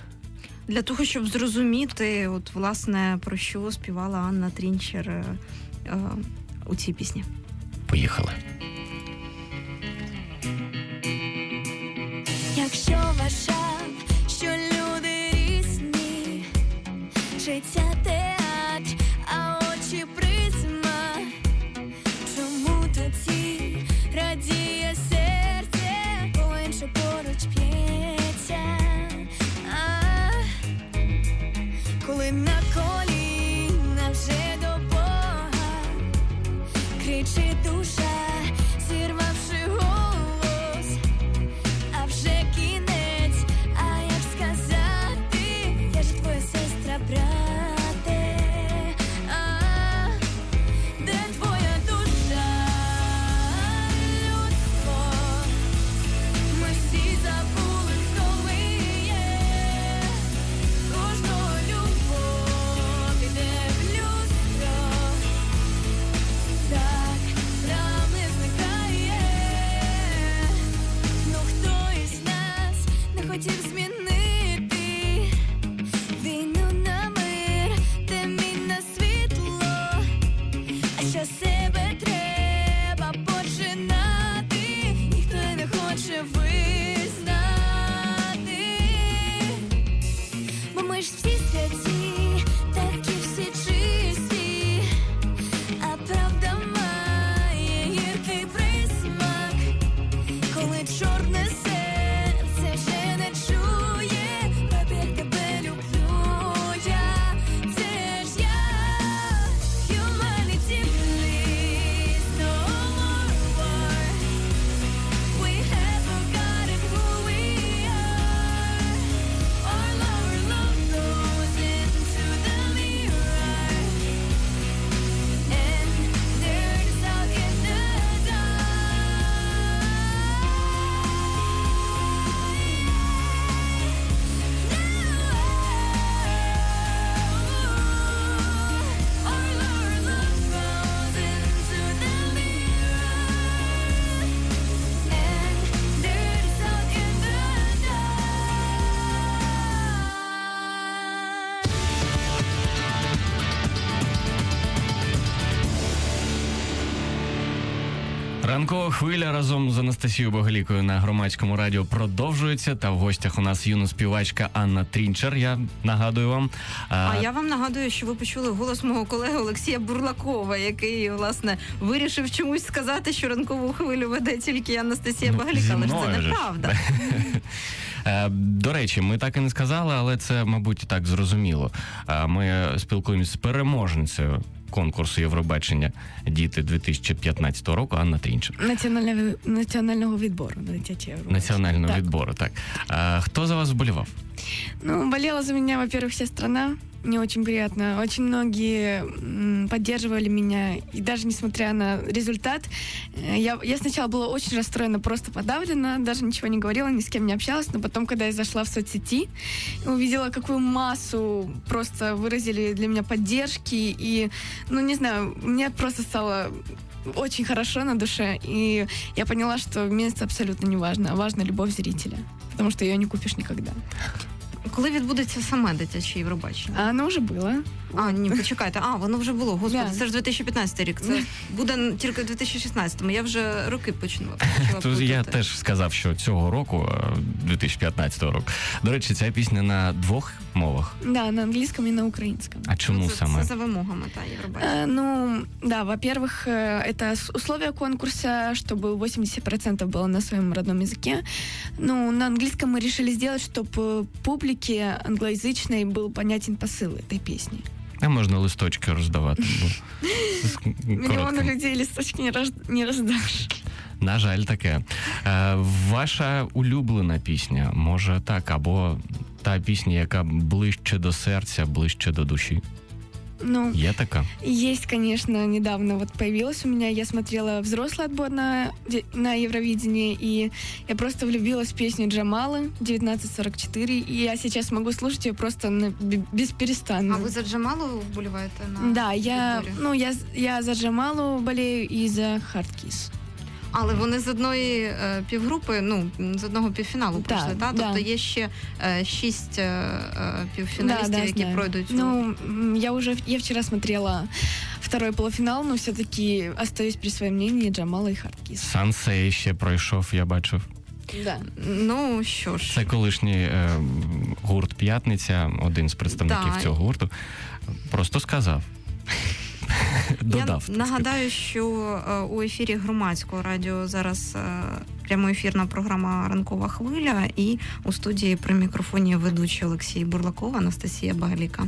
Для того, щоб зрозуміти, от, власне, про що співала Анна Трінчер е, е, у цій пісні. поїхали. Якщо вважав, що люди різні, життя театр, а очі призма, чому тоді радіє серце, бо інше поруч п'ється, а коли на коліна вже до Бога кричить душа, зірвавши голос. А вже кінець, а як сказати, я ж твоя сестра, брате, а де твоя душа, Ранкова хвиля разом з Анастасією Боголікою на Громадському радіо продовжується. Та в гостях у нас юна співачка Анна Трінчер, я нагадую вам. А я вам нагадую, що ви почули голос мого колеги Олексія Бурлакова, який, власне, вирішив чомусь сказати, що ранкову хвилю веде тільки Анастасія Боголіка, але ж це неправда. До речі, ми так і не сказали, але це, мабуть, і так зрозуміло. Ми спілкуємося з переможницею конкурсу Євробачення «Діти» дві тисячі п'ятнадцятого року Анна Трінчер. Національного, національного відбору. Національного так. відбору, так. А хто за вас вболівав? Ну, болела за меня, во-первых, вся страна. Мне очень приятно. Очень многие м, поддерживали меня. И даже несмотря на результат, э, я, я сначала была очень расстроена, просто подавлена, даже ничего не говорила, ни с кем не общалась. Но потом, когда я зашла в соцсети, увидела, какую массу просто выразили для меня поддержки. И, ну, не знаю, мне просто стало очень хорошо на душе. И я поняла, что мне это абсолютно не важно. Важна любовь зрителя. Потому что ее не купишь никогда. Коли відбудеться саме дитяче Євробачення? А воно вже було. А, ні, почекайте. А, воно вже було. Господи, Да. це ж дві тисячі п'ятнадцятий рік. Це буде тільки в дві тисячі шістнадцятому. Я вже роки почну. Тут я теж сказав, що цього року, дві тисячі п'ятнадцятого року. До речі, ця пісня на двох мовах. Да, на английском и на украинском. А чому Ну, це, саме? це за вимогами, та, Євробачення. Э, ну, да, во-первых, э, это с- условия конкурса, чтобы восемьдесят процентов было на своем родном языке. Ну, на английском мы решили сделать, чтобы публике англоязычной был понятен посыл этой песни. А можна листочки роздавати. бо з Миллионы коротким. людей листочки не, рож... не раздашь. На жаль, таке. Е, ваша улюблена пісня, може так, або та пісня, яка ближче до серця, ближче до душі. Ну, Є така? есть, конечно, недавно вот появилась у меня, я смотрела взрослый отбор на, на Евровидении, и я просто влюбилась в песню Джамалы девятнадцать сорок четыре, и я сейчас могу слушать ее просто на, б- бесперестанно. А ви за Джамалу вболіваєте на Да, я, відборі? ну, я, я за Джамалу болею и за Hard Kiss. Але вони з одної е, півгрупи, ну, з одного півфіналу Да, пройшли, та? Тобто да. є ще е, шість е, е, півфіналістів, які знаю. пройдуть. у- Ну, м, я уже, я вчера смотрела второй полуфинал, но все-таки остаюсь при своем мнении Джамала и Hard Kiss. Сансей ще пройшов, я бачив. Да. Ну, що ж. Це колишній е, гурт «П'ятниця», один з представників Да. цього гурту. Просто сказав. Додав. Я так нагадаю, що е, у ефірі Громадського радіо зараз е, прямоефірна програма «Ранкова хвиля», і у студії при мікрофоні ведучі Олексій Бурлаков, Анастасія Боголіка.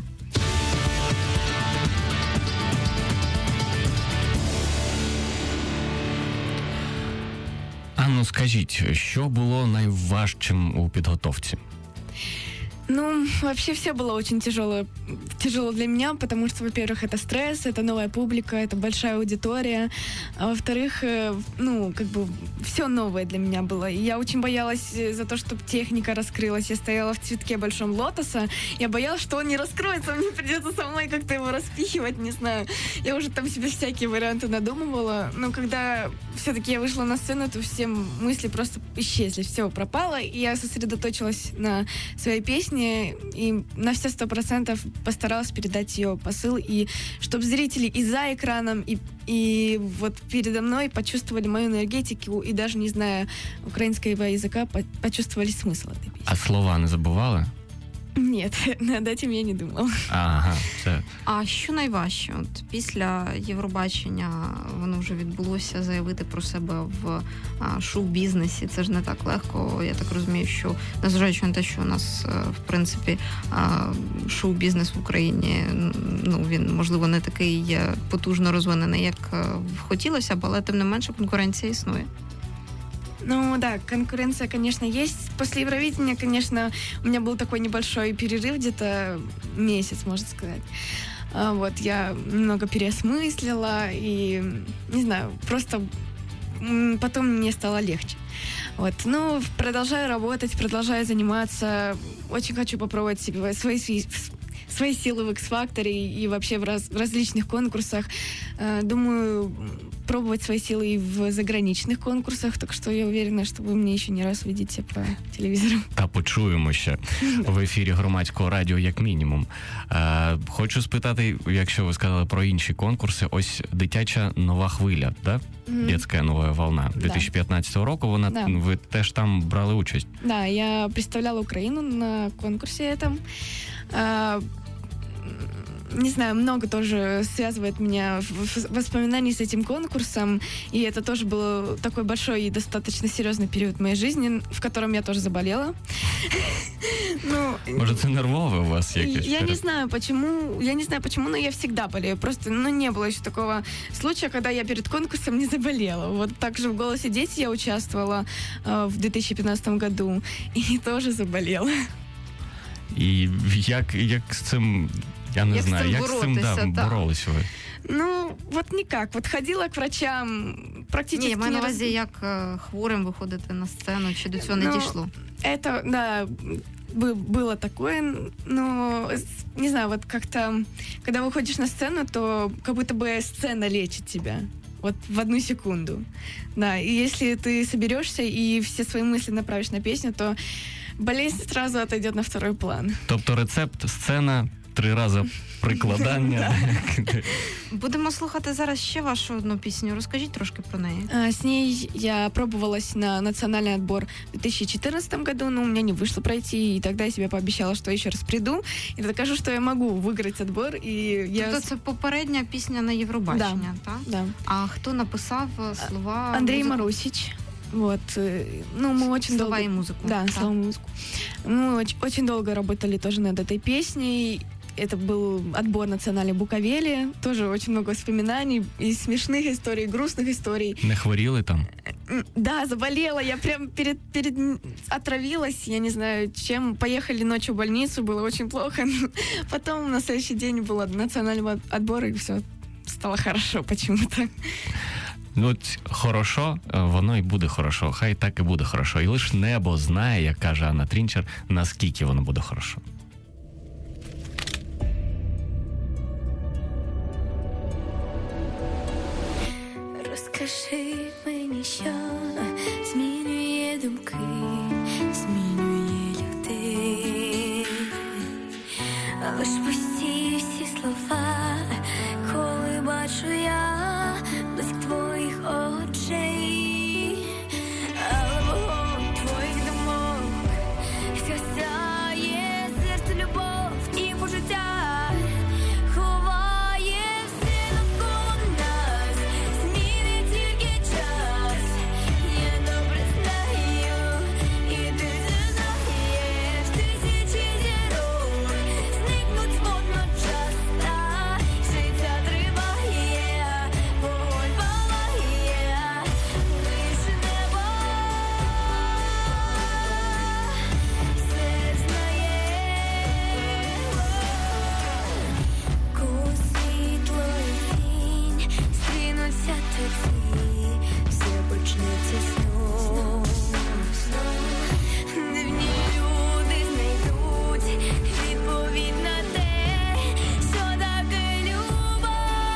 Анну, скажіть, що було найважчим у підготовці? Ну, вообще все было очень тяжело, тяжело для меня, потому что, во-первых, это стресс, это новая публика, это большая аудитория, а во-вторых, э, ну, как бы все новое для меня было. И я очень боялась э, за то, чтобы техника раскрылась. Я стояла в цветке большом лотоса, я боялась, что он не раскроется, мне придется со мной как-то его распихивать, не знаю. Я уже там себе всякие варианты надумывала, но когда все-таки я вышла на сцену, то все мысли просто исчезли, все пропало, и я сосредоточилась на своей песне, и на все сто процентов постаралась передать ее посыл, и чтобы зрители и за экраном, и, и вот передо мной почувствовали мою энергетику, и даже не зная украинского языка, по- почувствовали смысл этой песни. А слова не забували? Нет, над этим я не думала. Ага, все. А що найважче? От після Євробачення воно вже відбулося, заявити про себе в а, шоу-бізнесі. Це ж не так легко. Я так розумію, що незважаючи на те, що у нас е, в принципі а, шоу-бізнес в Україні, ну він можливо не такий е, потужно розвинений, як е, хотілося б, але тим не менше конкуренція існує. Ну да, конкуренция, конечно, есть. После Евровидения, конечно, у меня был такой небольшой перерыв, где-то месяц, можно сказать. А Вот, я немного переосмыслила и, не знаю, просто м, потом мне стало легче. Вот, ну, продолжаю работать, продолжаю заниматься. Очень хочу попробовать себе свои, свои, свои силы в X-Factor и вообще в, раз, в различных конкурсах. Э, Думаю, пробовать свои силы и в заграничных конкурсах, так что я уверена, что вы меня еще не раз увидите по телевизору. Та почуємо ще в ефірі Громадського радіо, як мінімум. Е, хочу спитати, якщо ви сказали про інші конкурси, ось дитяча нова хвиля, да? Мгм. Детська нова волна Да. дві тисячі п'ятнадцятого року, вона, Да. ви теж там брали участь. Да, я представляла Украину на конкурсе этом. А, Не знаю, много тоже связывает меня в- в- воспоминаний с этим конкурсом, и это тоже был такой большой и достаточно серьезный период моей жизни, в котором я тоже заболела. Ну, Може, це нервове у вас якесь? я не перед- знаю, почему, я не знаю, почему, но я всегда болею. Просто, ну, не было еще такого случая, когда я перед конкурсом не заболела. Вот так же в «Голосе дети» я участвовала э, в две тысячи пятнадцатом году и тоже заболела. І як, як з цим, я не Як з знаю, цим як з цим да, боротися, так. боролись ви? Ну, вот никак. Вот ходила к врачам практически Ні, я маю на не раз- увазі, як е, хворим виходити на сцену, чи до цього не Ну, дійшло? Это, да, бы- было такое, но, с- не знаю, вот как-то, когда выходишь на сцену, то как будто бы сцена лечит тебя. Вот в одну секунду. Да, и если ты соберешься и все свои мысли направишь на песню, то болезнь сразу отойдет на второй план. Тобто рецепт, сцена, три рази прикладання. Будемо слухати зараз ще вашу одну пісню. Розкажіть трошки про неї. А, С ней я пробовалась на национальный отбор в две тысячи четырнадцатом году, но у меня не вышло пройти, и тогда я себе пообещала, что еще раз приду и докажу, что я могу выиграть отбор. И я... Тобто це попередня пісня на Євробачення, так? Да. А хто написав е, слова? Андрей музику? Марусич. Вот. э, Ну, мы очень Слова долго... и музыку. Да, Да. слова и музыку. Мы оч- очень долго работали тоже над этой песней. Это был отбор национальной Буковели. Тоже очень много воспоминаний. И смешных историй, и грустных историй. Не хворіли там? М, Да, заболела. Я прям перед, перед м, отравилась, я не знаю чем. Поехали ночью в больницу, было очень плохо. Потом на следующий день был национальный отбор, и все стало хорошо почему-то. Ну, от хорошо, е, воно і буде хорошо. Хай так і буде хорошо. І лише небо знає, як каже Анна Трінчер, наскільки воно буде хорошо. Розкажи мені, що змінює думки, змінює людей. Лиш пусті всі слова, коли бачу я блиск твоїх очей. Але вогонь твоїх думок згасає серце, любов і почуття. Ховає все навколо нас, зміни тільки час. Я добре знаю, і ти це знаєш. Тисячі зірок зникнуть водночас. Та життя триває, вогонь палає, лише небо все знає. Коли світло і тінь стрінуться тоді, все почнеться знов. Дивні люди знайдуть відповідь на те, що таке любов.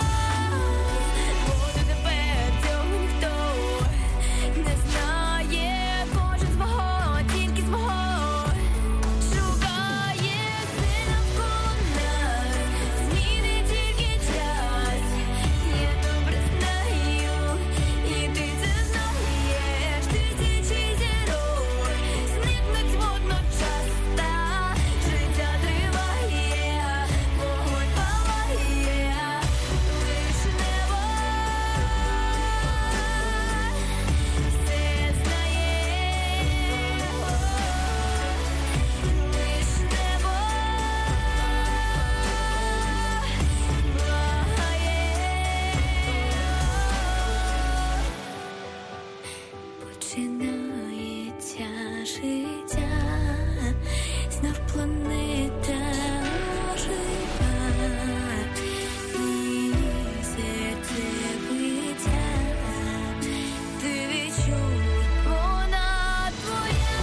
Бо дотепер цього ніхто не знає, кожен свого, тільки свого. Шукає все навколо нас, зміни тільки час. Я добре знаю, і ти це знаєш. Тисячі зірок зникнуть водночас. Та життя триває, вогонь палає, лише небо все знає. Лиш небо благає. Починається життя, знов планета ожива, і серце биття. Ти відчуй, вона твоя.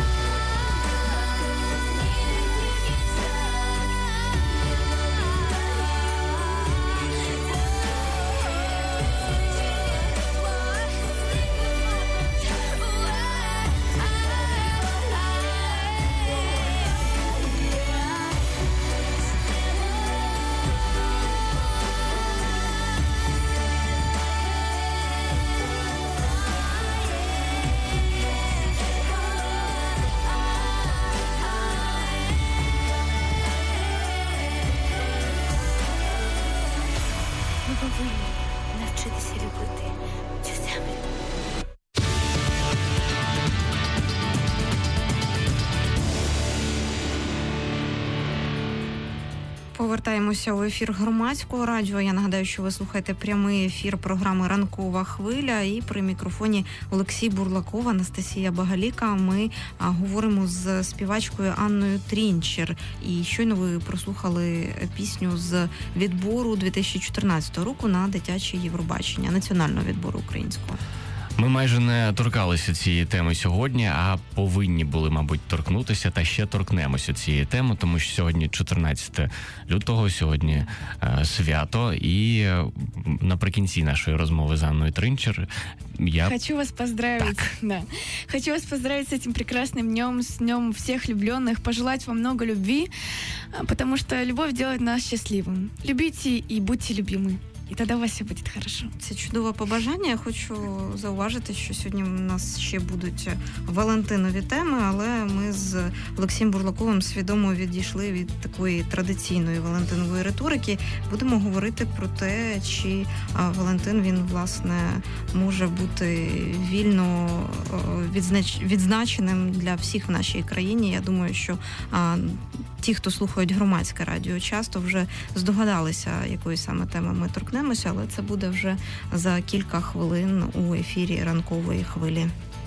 Повертаємося у ефір Громадського радіо. Я нагадаю, що ви слухаєте прямий ефір програми «Ранкова хвиля». І при мікрофоні Олексій Бурлаков, Анастасія Багаліка. Ми а, говоримо з співачкою Анною Трінчер. І щойно ви прослухали пісню з відбору дві тисячі чотирнадцятого року на дитяче Євробачення, національного відбору українського. Ми майже не торкалися цієї теми сьогодні, а повинні були, мабуть, торкнутися, та ще торкнемося цієї теми, тому що сьогодні чотирнадцяте лютого, сьогодні е, свято, і е, наприкінці нашої розмови з Анною Трінчер я... Хочу вас поздравить. Да. Хочу вас поздравить с этим прекрасным днем, с днем всех влюбленных, пожелать вам много любви, потому что любовь делает нас счастливым. Любите и будьте любимы. І тоді у вас все буде хорошо. Це чудове побажання. Я хочу зауважити, що сьогодні у нас ще будуть валентинові теми, але ми з Олексієм Бурлаковим свідомо відійшли від такої традиційної валентинової риторики. Будемо говорити про те, чи Валентин, він, власне, може бути вільно відзнач... відзначеним для всіх в нашій країні. Я думаю, що ті, хто слухають Громадське радіо, часто вже здогадалися, якої саме теми ми торкнемося, але це буде вже за кілька хвилин у ефірі «Ранкової хвилі».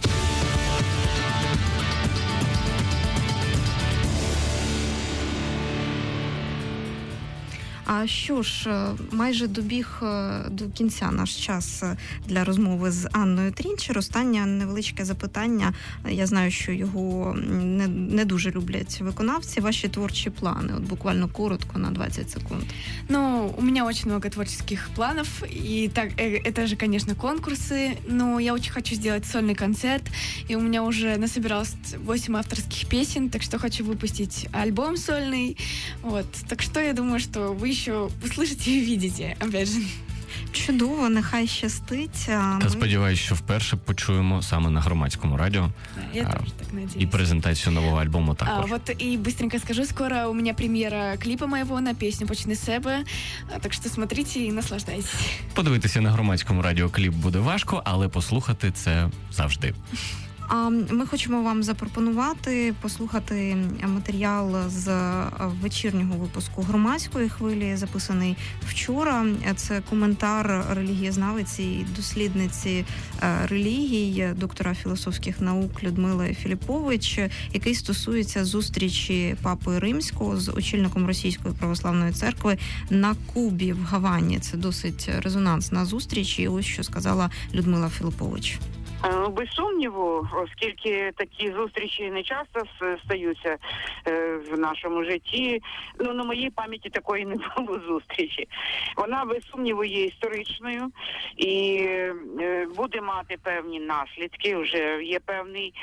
А що ж, майже добіг до кінця наш час для розмови з Анною Трінчер. Останнє невеличке запитання. Я знаю, що його не, не дуже люблять виконавці. Ваші творчі плани? От буквально коротко, на двадцять секунд. Ну, у меня очень много творческих планов. И так, это же, конечно, конкурсы. Но я очень хочу сделать сольный концерт. И у меня уже насобиралось восемь авторских песен. Так что хочу выпустить альбом сольный. Вот. Так что я думаю, что вы еще услышите и увидите, опять же. Чудово, нехай щастить. Та Ми... сподіваюся, що вперше почуємо саме на Громадському радіо. Я а, тоже так надеюсь. І презентацію нового альбому також. А, вот и быстренько скажу, скоро у меня премьера клипа моего на песню «Почни себе», так что смотрите и наслаждайтесь. Подивитися на Громадському радіо кліп буде важко, але послухати це завжди. А ми хочемо вам запропонувати послухати матеріал з вечірнього випуску Громадської хвилі, записаний вчора. Це коментар релігієзнавиці і дослідниці релігій, доктора філософських наук Людмили Філіпович, який стосується зустрічі Папи Римського з очільником Російської православної церкви на Кубі в Гавані. Це досить резонансна зустріч, і ось що сказала Людмила Філіпович. Без сумніву, оскільки такі зустрічі не часто стаються в нашому житті, ну, на моїй пам'яті такої не було зустрічі. Вона, без сумніву, є історичною і буде мати певні наслідки, вже є певний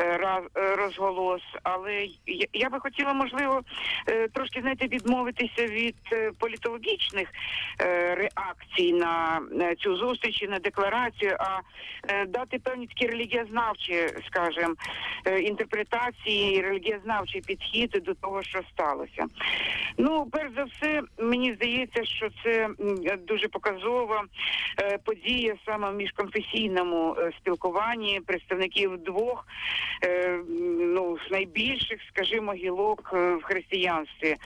розголос, але я би хотіла, можливо, трошки, знаєте, відмовитися від політологічних реакцій на цю зустріч, на декларацію, а дати певні такі релігієзнавчі, скажімо, інтерпретації, релігієзнавчий підхід до того, що сталося. Ну, перш за все, мені здається, що це дуже показова подія саме в міжконфесійному спілкуванні представників двох, ну, найбільших, скажімо, гілок в християнстві.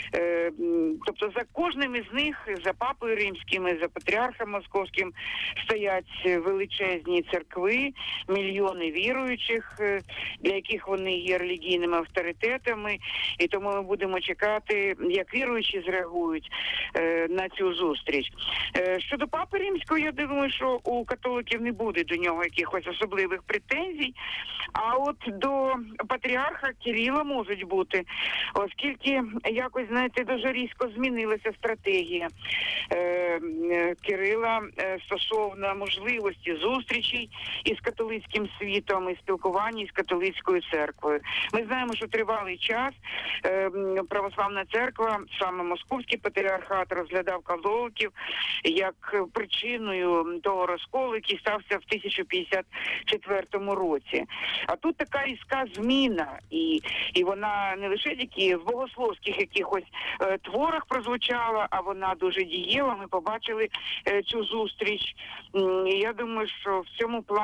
Тобто за кожним із них, за Папою Римським, за Патріархом Московським стоять величезні церкви, мільйони віруючих, для яких вони є релігійними авторитетами, і тому ми будемо чекати, як віруючі зреагують е, на цю зустріч. Е, щодо Папи Римського, я думаю, що у католиків не буде до нього якихось особливих претензій, а от до Патріарха Кирила можуть бути, оскільки якось, знаєте, дуже різко змінилася стратегія е, Кирила е, стосовно можливості зустрічей із католицьким світом, і спілкування з католицькою церквою. Ми знаємо, що тривалий час е, православна церква, саме Московський патріархат, розглядав католиків як причиною того розколу, який стався в тисяча п'ятдесят четвертому році. А тут така різка зміна, і, і вона не лише тільки в богословських якихось е, творах прозвучала, а вона дуже дієва. Ми побачили е, цю зустріч. І я думаю, що в цьому плані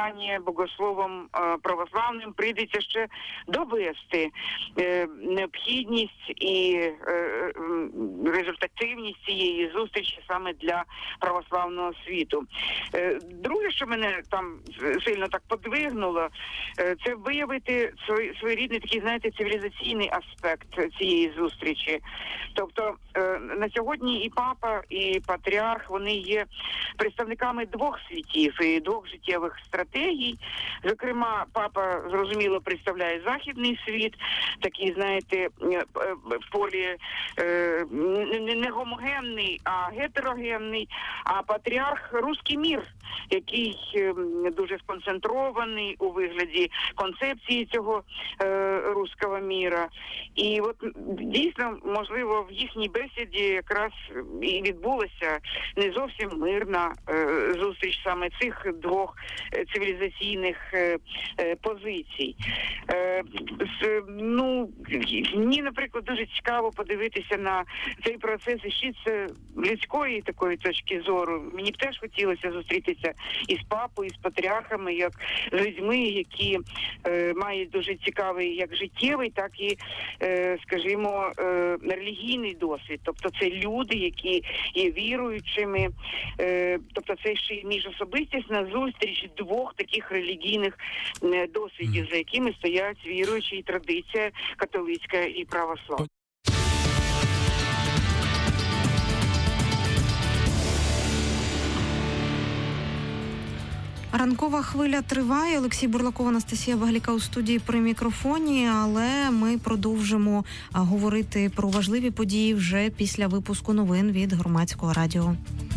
спілкування богословом е, православним прийдеться ще довести е, необхідність і е, м, результативність цієї зустрічі саме для православного світу. Е, Друге, що мене там сильно так подвигнуло, е, це виявити свій, своєрідний такий, знаєте, цивілізаційний аспект цієї зустрічі. Тобто е, на сьогодні і папа, і патріарх, вони є представниками двох світів і двох життєвих стратегій. Зокрема, папа, зрозуміло, представляє західний світ, такий, знаєте, полі е, не, не гомогенний, а гетерогенний, а патріарх – руський мір, який е, дуже сконцентрований у вигляді концепції цього е, руського міра. І от дійсно, можливо, в їхній бесіді якраз і відбулася не зовсім мирна е, зустріч саме цих двох е, цивілізаційних е, е, позицій. Е, з, ну, мені, наприклад, дуже цікаво подивитися на цей процес ще з людської такої точки зору. Мені б теж хотілося зустрітися із папою, і з патріархами, як з людьми, які е, мають дуже цікавий як життєвий, так і, е, скажімо, е, релігійний досвід. Тобто це люди, які є віруючими, е, тобто це ще й міжособистісна зустріч двох таких релігійних е, досвідів, за якими стоять віруючі і традиція католицька і православна. Ранкова хвиля триває. Олексій Бурлаков, Анастасія Багліка у студії при мікрофоні, але ми продовжимо говорити про важливі події вже після випуску новин від Громадського радіо.